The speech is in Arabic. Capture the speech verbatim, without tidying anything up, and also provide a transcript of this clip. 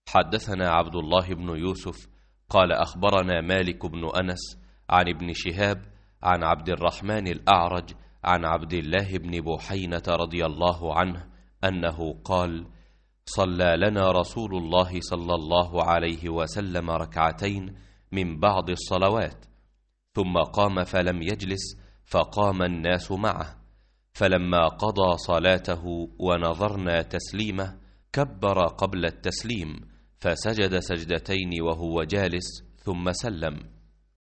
حدثنا عبد الله بن يوسف قال أخبرنا مالك بن أنس عن ابن شهاب عن عبد الرحمن الأعرج عن عبد الله بن بحينة رضي الله عنه أنه قال: صلى لنا رسول الله صلى الله عليه وسلم ركعتين من بعض الصلوات، ثم قام فلم يجلس، فقام الناس معه، فلما قضى صلاته ونظرنا تسليمه كبر قبل التسليم، فسجد سجدتين وهو جالس ثم سلم.